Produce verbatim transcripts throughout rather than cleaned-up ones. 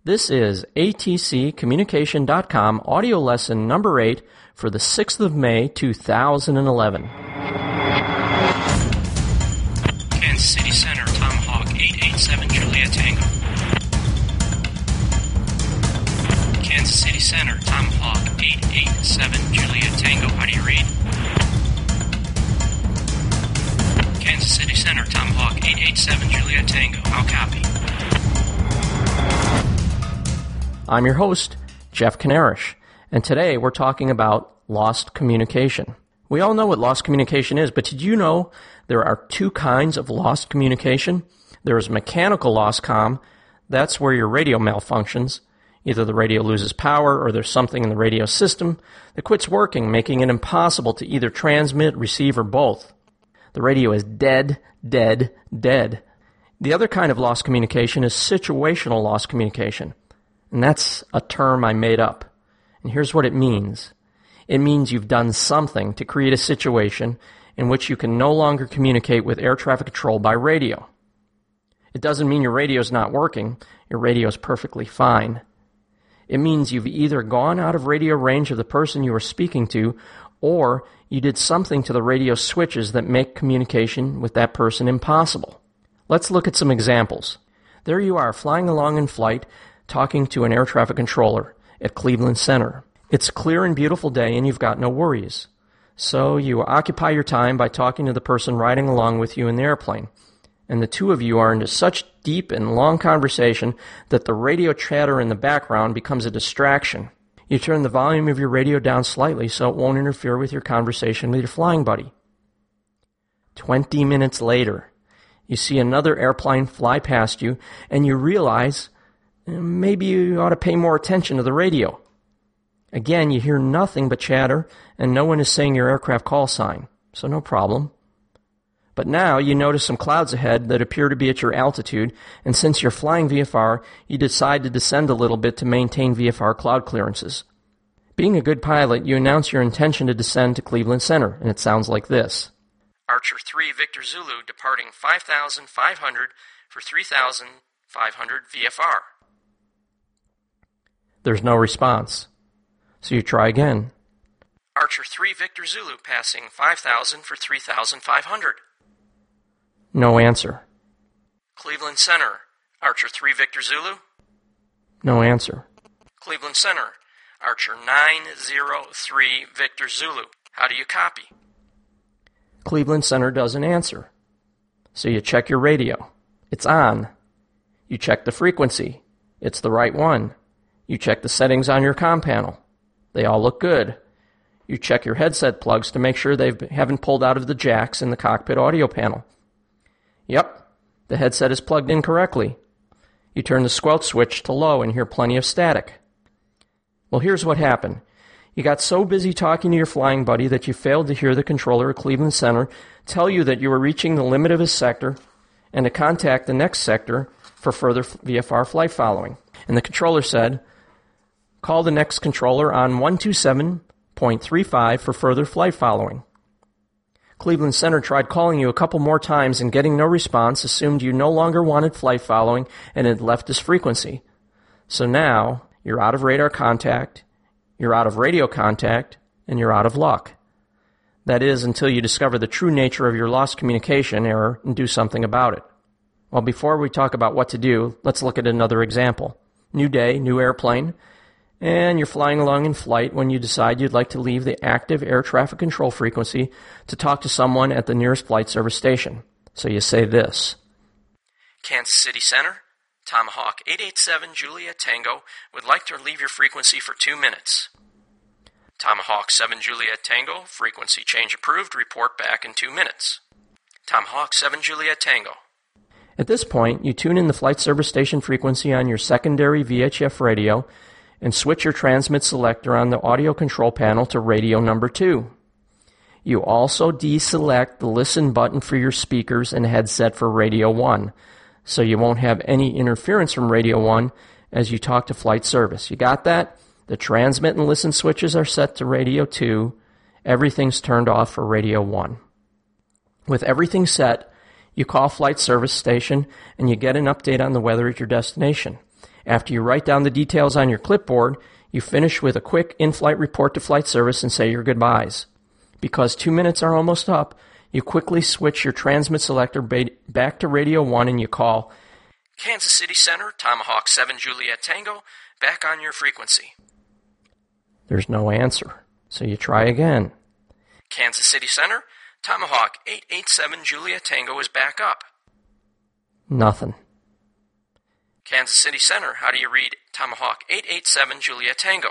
This is A T C Communication dot com audio lesson number eight for the sixth of May, two thousand eleven. Kansas City Center, Tomahawk eight eight seven Juliet Tango. Kansas City Center, Tomahawk eight eight seven Juliet Tango. How do you read? Kansas City Center, Tomahawk eight eight seven Juliet Tango. How copy? I'm your host, Jeff Kanarish, and today we're talking about lost communication. We all know what lost communication is, but did you know there are two kinds of lost communication? There is mechanical lost comm. That's where your radio malfunctions. Either the radio loses power or there's something in the radio system that quits working, making it impossible to either transmit, receive, or both. The radio is dead, dead, dead. The other kind of lost communication is situational lost communication. And that's a term I made up. And here's what it means. It means you've done something to create a situation in which you can no longer communicate with air traffic control by radio. It doesn't mean your radio's not working. Your radio's perfectly fine. It means you've either gone out of radio range of the person you were speaking to, or you did something to the radio switches that make communication with that person impossible. Let's look at some examples. There you are, flying along in flight, talking to an air traffic controller at Cleveland Center. It's a clear and beautiful day and you've got no worries. So you occupy your time by talking to the person riding along with you in the airplane. And the two of you are into such deep and long conversation that the radio chatter in the background becomes a distraction. You turn the volume of your radio down slightly so it won't interfere with your conversation with your flying buddy. Twenty minutes later, you see another airplane fly past you and you realize maybe you ought to pay more attention to the radio. Again, you hear nothing but chatter, and no one is saying your aircraft call sign, so no problem. But now you notice some clouds ahead that appear to be at your altitude, and since you're flying V F R, you decide to descend a little bit to maintain V F R cloud clearances. Being a good pilot, you announce your intention to descend to Cleveland Center, and it sounds like this. Archer three Victor Zulu departing five thousand five hundred for three thousand five hundred V F R. There's no response. So you try again. Archer three Victor Zulu passing five thousand for three thousand five hundred. No answer. Cleveland Center, Archer three Victor Zulu. No answer. Cleveland Center, Archer nine zero three Victor Zulu. How do you copy? Cleveland Center doesn't answer. So you check your radio. It's on. You check the frequency. It's the right one. You check the settings on your comm panel. They all look good. You check your headset plugs to make sure they haven't pulled out of the jacks in the cockpit audio panel. Yep, the headset is plugged in correctly. You turn the squelch switch to low and hear plenty of static. Well, here's what happened. You got so busy talking to your flying buddy that you failed to hear the controller at Cleveland Center tell you that you were reaching the limit of his sector and to contact the next sector for further V F R flight following. And the controller said, call the next controller on one two seven point three five for further flight following. Cleveland Center tried calling you a couple more times and getting no response, assumed you no longer wanted flight following and had left this frequency. So now you're out of radar contact, you're out of radio contact, and you're out of luck. That is, until you discover the true nature of your lost communication error and do something about it. Well, before we talk about what to do, let's look at another example. New day, new airplane. And you're flying along in flight when you decide you'd like to leave the active air traffic control frequency to talk to someone at the nearest flight service station. So you say this. Kansas City Center, Tomahawk eight eight seven Juliet Tango would like to leave your frequency for two minutes. Tomahawk seven Juliet Tango, frequency change approved, report back in two minutes. Tomahawk seven Juliet Tango. At this point, you tune in the flight service station frequency on your secondary V H F radio and switch your transmit selector on the audio control panel to radio number two. You also deselect the listen button for your speakers and headset for radio one, so you won't have any interference from radio one as you talk to flight service. You got that? The transmit and listen switches are set to radio two. Everything's turned off for radio one. With everything set, you call flight service station and you get an update on the weather at your destination. After you write down the details on your clipboard, you finish with a quick in-flight report to flight service and say your goodbyes. Because two minutes are almost up, you quickly switch your transmit selector ba- back to Radio one and you call Kansas City Center, Tomahawk seven Juliet Tango, back on your frequency. There's no answer, so you try again. Kansas City Center, Tomahawk eight eight seven Juliet Tango is back up. Nothing. Kansas City Center, how do you read Tomahawk eight eight seven Juliet Tango?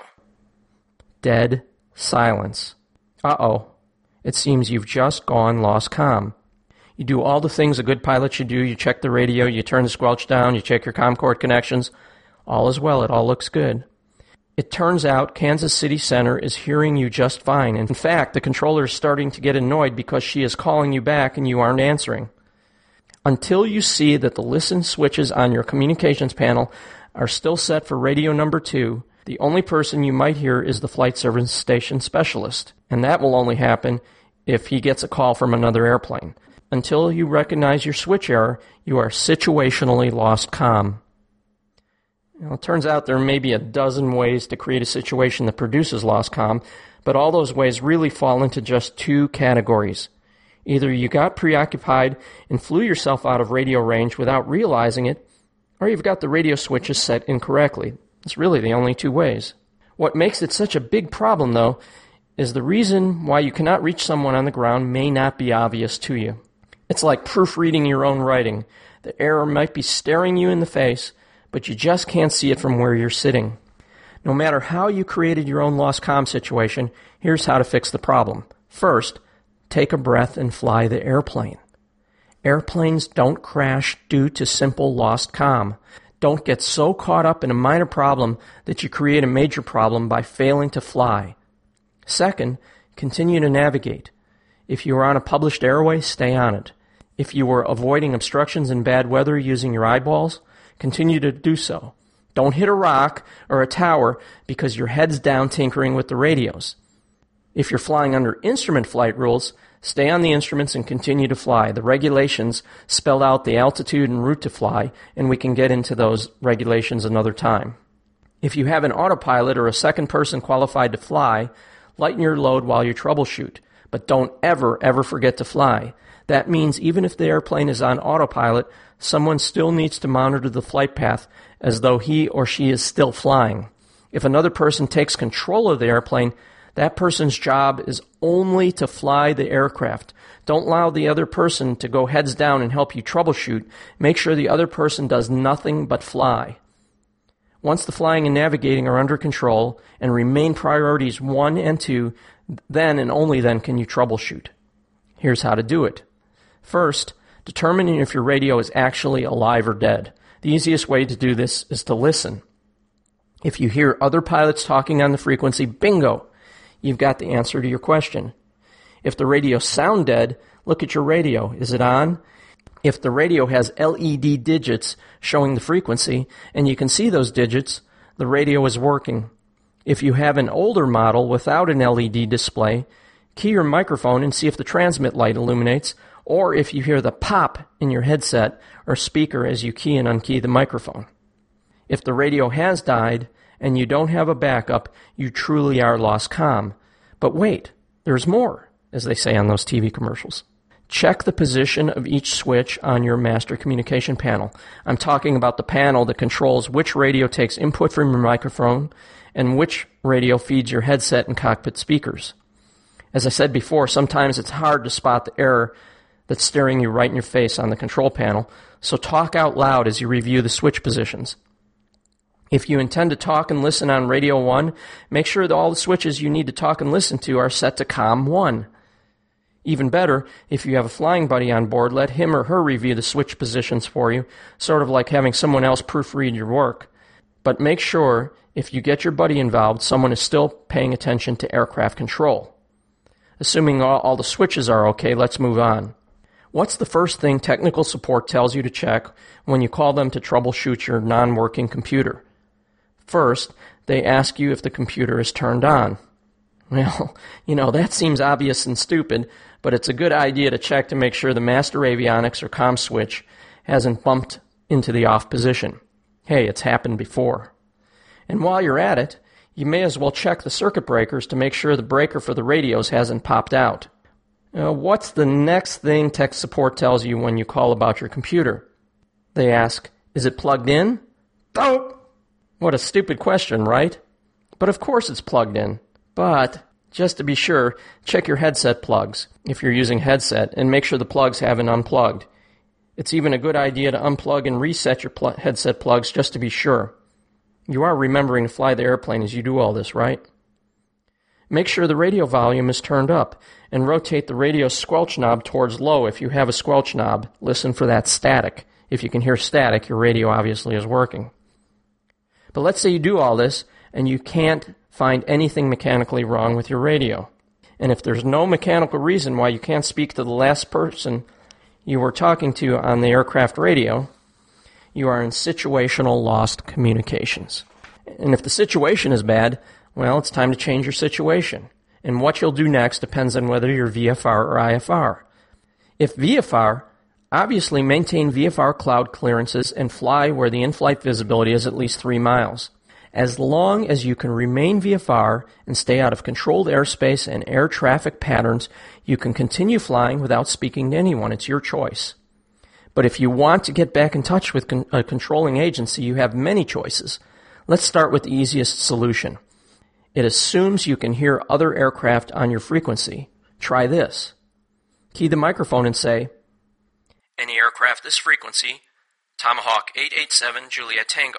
Dead silence. Uh-oh. It seems you've just gone lost comm. You do all the things a good pilot should do. You check the radio, you turn the squelch down, you check your comm cord connections. All is well. It all looks good. It turns out Kansas City Center is hearing you just fine. In fact, the controller is starting to get annoyed because she is calling you back and you aren't answering. Until you see that the listen switches on your communications panel are still set for radio number two, the only person you might hear is the flight service station specialist. And that will only happen if he gets a call from another airplane. Until you recognize your switch error, you are situationally lost comm. Now, it turns out there may be a dozen ways to create a situation that produces lost comm, but all those ways really fall into just two categories. Either you got preoccupied and flew yourself out of radio range without realizing it, or you've got the radio switches set incorrectly. It's really the only two ways. What makes it such a big problem, though, is the reason why you cannot reach someone on the ground may not be obvious to you. It's like proofreading your own writing. The error might be staring you in the face, but you just can't see it from where you're sitting. No matter how you created your own lost comm situation, here's how to fix the problem. First, take a breath and fly the airplane. Airplanes don't crash due to simple lost comm. Don't get so caught up in a minor problem that you create a major problem by failing to fly. Second, continue to navigate. If you are on a published airway, stay on it. If you were avoiding obstructions in bad weather using your eyeballs, continue to do so. Don't hit a rock or a tower because your head's down tinkering with the radios. If you're flying under instrument flight rules, stay on the instruments and continue to fly. The regulations spell out the altitude and route to fly, and we can get into those regulations another time. If you have an autopilot or a second person qualified to fly, lighten your load while you troubleshoot. But don't ever, ever forget to fly. That means even if the airplane is on autopilot, someone still needs to monitor the flight path as though he or she is still flying. If another person takes control of the airplane, that person's job is only to fly the aircraft. Don't allow the other person to go heads down and help you troubleshoot. Make sure the other person does nothing but fly. Once the flying and navigating are under control and remain priorities one and two, then and only then can you troubleshoot. Here's how to do it. First, determine if your radio is actually alive or dead. The easiest way to do this is to listen. If you hear other pilots talking on the frequency, bingo, you've got the answer to your question. If the radio sounds dead, look at your radio. Is it on? If the radio has L E D digits showing the frequency, and you can see those digits, the radio is working. If you have an older model without an L E D display, key your microphone and see if the transmit light illuminates, or if you hear the pop in your headset or speaker as you key and unkey the microphone. If the radio has died and you don't have a backup, you truly are lost comm. But wait, there's more, as they say on those T V commercials. Check the position of each switch on your master communication panel. I'm talking about the panel that controls which radio takes input from your microphone and which radio feeds your headset and cockpit speakers. As I said before, sometimes it's hard to spot the error that's staring you right in your face on the control panel, so talk out loud as you review the switch positions. If you intend to talk and listen on Radio one, make sure that all the switches you need to talk and listen to are set to COM one. Even better, if you have a flying buddy on board, let him or her review the switch positions for you, sort of like having someone else proofread your work. But make sure, if you get your buddy involved, someone is still paying attention to aircraft control. Assuming all, all the switches are okay, let's move on. What's the first thing technical support tells you to check when you call them to troubleshoot your non-working computer? First, they ask you if the computer is turned on. Well, you know, that seems obvious and stupid, but it's a good idea to check to make sure the master avionics or comm switch hasn't bumped into the off position. Hey, it's happened before. And while you're at it, you may as well check the circuit breakers to make sure the breaker for the radios hasn't popped out. Now, what's the next thing tech support tells you when you call about your computer? They ask, is it plugged in? Oh! What a stupid question, right? But of course it's plugged in. But, just to be sure, check your headset plugs, if you're using headset, and make sure the plugs haven't unplugged. It's even a good idea to unplug and reset your pl- headset plugs just to be sure. You are remembering to fly the airplane as you do all this, right? Make sure the radio volume is turned up, and rotate the radio squelch knob towards low if you have a squelch knob. Listen for that static. If you can hear static, your radio obviously is working. But let's say you do all this, and you can't find anything mechanically wrong with your radio. And if there's no mechanical reason why you can't speak to the last person you were talking to on the aircraft radio, you are in situational lost communications. And if the situation is bad, well, it's time to change your situation. And what you'll do next depends on whether you're V F R or I F R. If V F R, obviously maintain V F R cloud clearances and fly where the in-flight visibility is at least three miles. As long as you can remain V F R and stay out of controlled airspace and air traffic patterns, you can continue flying without speaking to anyone. It's your choice. But if you want to get back in touch with con- a controlling agency, you have many choices. Let's start with the easiest solution. It assumes you can hear other aircraft on your frequency. Try this. Key the microphone and say, any aircraft this frequency, Tomahawk eight eight seven Juliet Tango.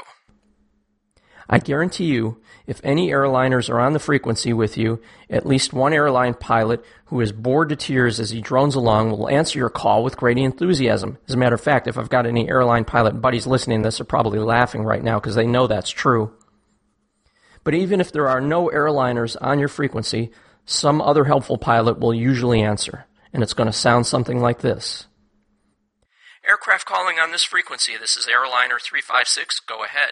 I guarantee you, if any airliners are on the frequency with you, at least one airline pilot who is bored to tears as he drones along will answer your call with great enthusiasm. As a matter of fact, if I've got any airline pilot buddies listening to this, they're probably laughing right now because they know that's true. But even if there are no airliners on your frequency, some other helpful pilot will usually answer, and it's going to sound something like this. Aircraft calling on this frequency, this is Airliner three five six, go ahead.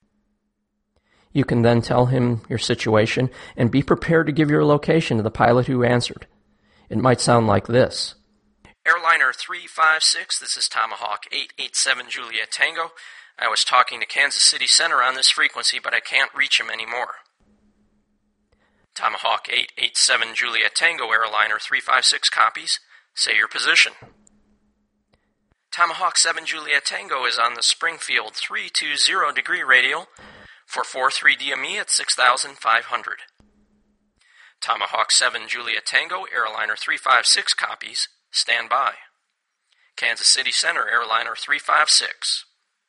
You can then tell him your situation and be prepared to give your location to the pilot who answered. It might sound like this. Airliner three five six, this is Tomahawk eight eight seven Juliet Tango. I was talking to Kansas City Center on this frequency, but I can't reach him anymore. Tomahawk eight eight seven Juliet Tango, Airliner three five six copies. Say your position. Tomahawk seven Juliet Tango is on the Springfield three two zero degree radial for four three D M E at six thousand five hundred. Tomahawk seven Juliet Tango, Airliner three five six copies. Stand by. Kansas City Center, Airliner three five six.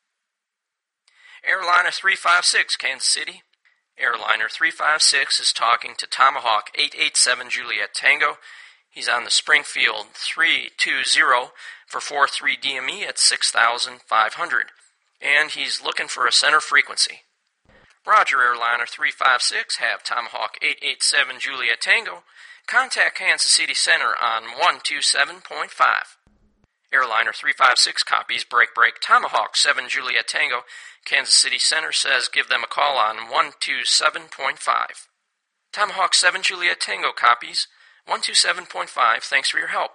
Airliner three five six, Kansas City. Airliner three five six is talking to Tomahawk eight eight seven Juliet Tango. He's on the Springfield three two zero for four three D M E at six thousand five hundred, and he's looking for a center frequency. Roger, Airliner three five six, have Tomahawk eight eight seven Juliet Tango. Contact Kansas City Center on one two seven point five. Airliner three five six copies, break break, Tomahawk seven Juliet Tango. Kansas City Center says give them a call on one two seven point five. Tomahawk seven Juliet Tango copies, one two seven point five, thanks for your help.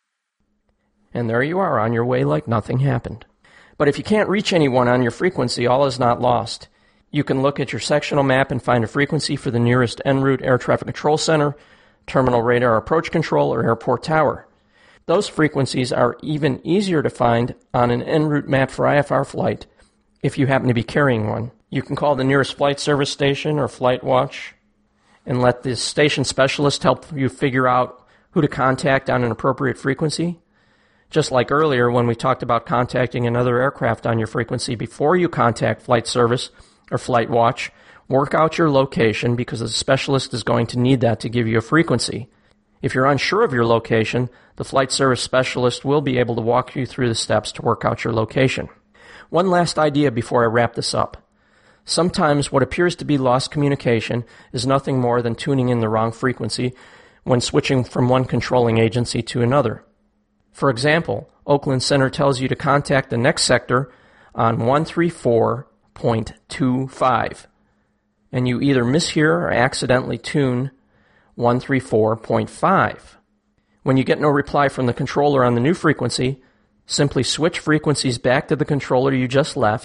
And there you are on your way like nothing happened. But if you can't reach anyone on your frequency, all is not lost. You can look at your sectional map and find a frequency for the nearest en route air traffic control center, terminal radar approach control, or airport tower. Those frequencies are even easier to find on an en route map for I F R flight if you happen to be carrying one. You can call the nearest flight service station or flight watch and let the station specialist help you figure out who to contact on an appropriate frequency. Just like earlier when we talked about contacting another aircraft on your frequency before you contact flight service or flight watch, work out your location because the specialist is going to need that to give you a frequency. If you're unsure of your location, the flight service specialist will be able to walk you through the steps to work out your location. One last idea before I wrap this up. Sometimes what appears to be lost communication is nothing more than tuning in the wrong frequency when switching from one controlling agency to another. For example, Oakland Center tells you to contact the next sector on one three four point two five, and you either mishear or accidentally tune one three four point five. When you get no reply from the controller on the new frequency, simply switch frequencies back to the controller you just left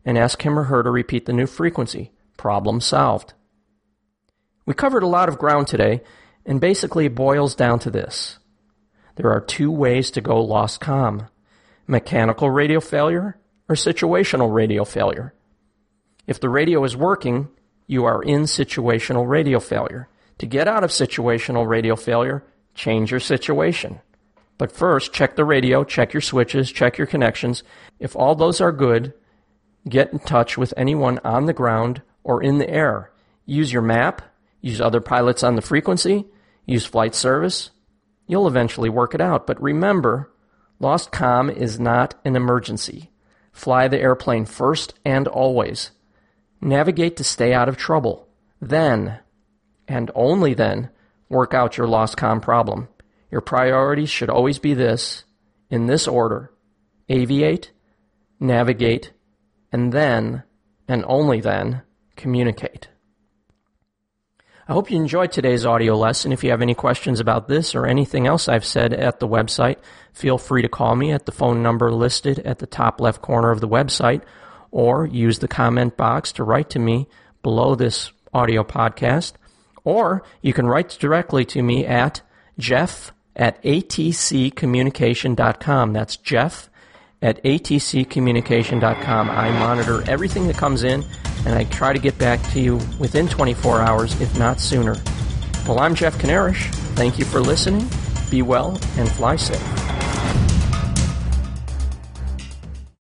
and ask him or her to repeat the new frequency. Problem solved. We covered a lot of ground today, and basically it boils down to this. There are two ways to go lost comm: mechanical radio failure or situational radio failure. If the radio is working, you are in situational radio failure. To get out of situational radio failure, change your situation. But first, check the radio, check your switches, check your connections. If all those are good, get in touch with anyone on the ground or in the air. Use your map, use other pilots on the frequency, use flight service. You'll eventually work it out. But remember, lost comm is not an emergency. Fly the airplane first and always. Navigate to stay out of trouble. Then, and only then, work out your lost comm problem. Your priorities should always be this, in this order: aviate, navigate, and then, and only then, communicate. I hope you enjoyed today's audio lesson. If you have any questions about this or anything else I've said at the website, feel free to call me at the phone number listed at the top left corner of the website, or use the comment box to write to me below this audio podcast, or you can write directly to me at Jeff at A T C communication dot com. That's Jeff at A T C communication dot com. I monitor everything that comes in, and I try to get back to you within twenty-four hours, if not sooner. Well, I'm Jeff Kanarish. Thank you for listening. Be well and fly safe.